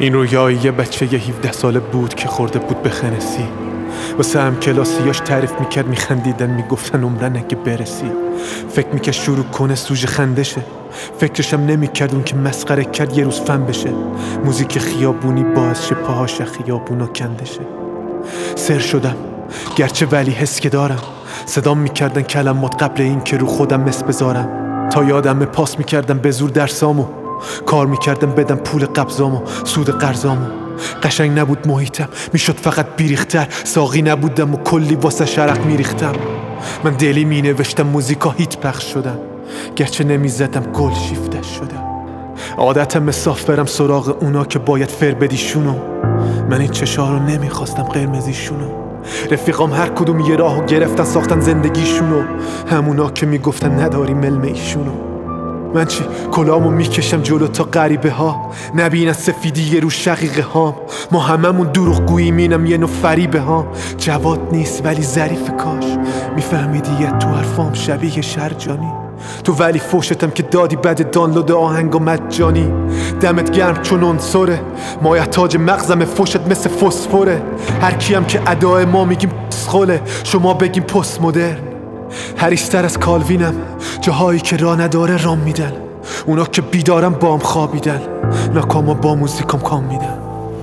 این رویای یه بچه 17 ساله بود که خورده بود به خنسی. واسه هم کلاسیاش تعریف میکرد، میخندیدن میگفتن عمرن اگه برسی. فکر میکرد شروع کنه سوژه خندشه، فکرشم نمیکرد اون که مسخره کرد یه روز فن بشه. موزیک خیابونی باعث شه پاهاش خیابونا کندشه. سر شدم گرچه ولی حس که دارم، صدام میکردن کلمات قبل این که رو خودم مس بذارم. تا یادم پاس میکردم به زور درسامو، کار میکردم بدم پول قبضامو، سود قرضامو. قشنگ نبود محیطم، میشد فقط بیریختر. ساقی نبودم و کلی واسه شرق میریختم. من دلی مینوشتم موزیکا هیت پخش شدن، گرچه نمیزدم گل شیفتش شدم. عادتم صاف برم سراغ اونا که باید فر بدیشونو. من این چشا رو نمیخواستم قرمزیشونو. رفیقام هر کدوم یه راهو گرفتن ساختن زندگیشونو، همونا که میگفتن نداری ملم ایشونو. من چی کلامو میکشم جلو تا غریبه ها نبینن سفیدی رو شقیقه هام. ما هممون دروغ گوییم، اینم یه نوع فریبه ها. جواد نیست ولی ظریف، کاش میفهمیدی یه تو حرفام شبیه شرجانی. تو ولی فوشتم که دادی بعد دانلود آهنگ و مجانی. دمت گرم چون عنصره، مایه تاج مغزم فوشت مثل فسفره. هر کیم که ادای ما میگیم پسخوله، شما بگیم پست مدرن. هریشتر از کالوینم، جاهایی که راه نداره رام میدن. اونا که بیدارم بام خوابیدن، ناکاما با موزیکام کام میدن.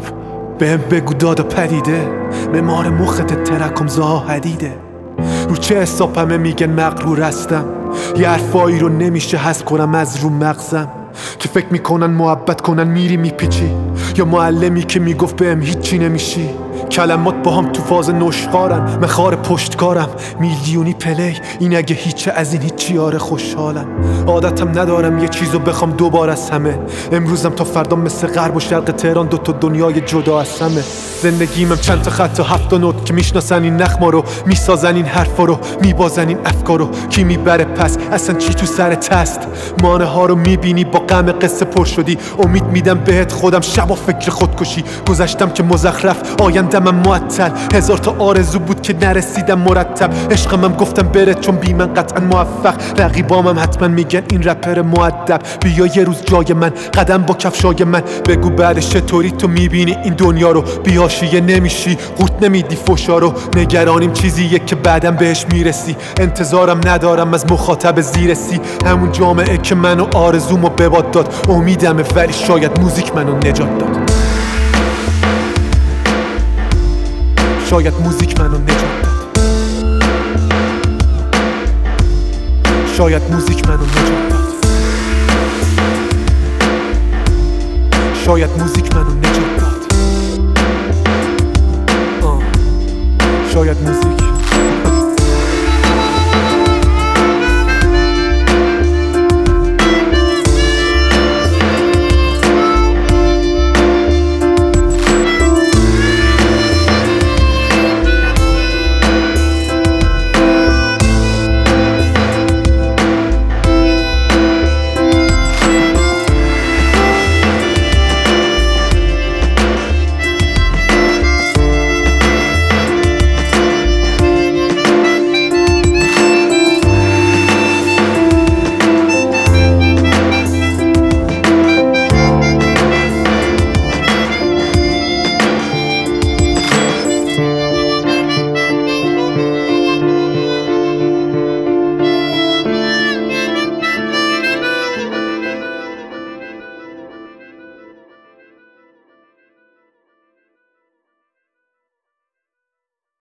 بهم بگو دادا پدیده، معمار مخت ترکم زها حدیده. رو چه حسابمه میگن مغرور هستم، یه حرفایی رو نمیشه حذف کنم از رو مغزم. که فکر میکنن محبت کنن میری میپیچی، یا معلمی که میگفت بهم هیچی نمیشی. کلمات با هم تو فاز نشخارن، من خار پشتکارم میلیونی پلی. این اگه هیچه از این هیچی، آره خوشحالم. عادتم ندارم یه چیزو بخوام دوبار از همه. امروزم تا فردا مثل غرب و شرق تهران دوتا دنیای جدا از همه. زندگیمم چند تا خط و 7 نوت که میشناسن این نخما رو، میسازن این حرفا رو، میبازن این افکارو. کی میبره پس اصلا چی تو سرت هست؟ مانه ها رو میبینی با غم قصه پر شدی. امید میدم بهت خودم شب و فکر خودکشی. گذشتم که مزخرف، آیندم معطل. هزار تا آرزو بود که نرسیدم مرتب. عشقمم گفتم بره چون بی من قطعا موفق. رقیبامم حتما میگن این رپر مؤدب. بیا یه روز جای من، قدم با کفشای من. بگو بعدش چطوری تو میبینی این دنیا رو. بیاشیه نمیشی، قورت نمیدی فوشا رو. نگرانیم چیزیه که بعدم بهش میرسی. انتظارم ندارم از مخاطب زیرسی. همون جامعه که منو آرزومو به باد داد. امیدمه ولی شاید موزیک منو نجات داد. شاید موزیک منو نجات داد. شاید موزیک منو نجات داد. شاید موزیک منو نجات داد. شاید موزیک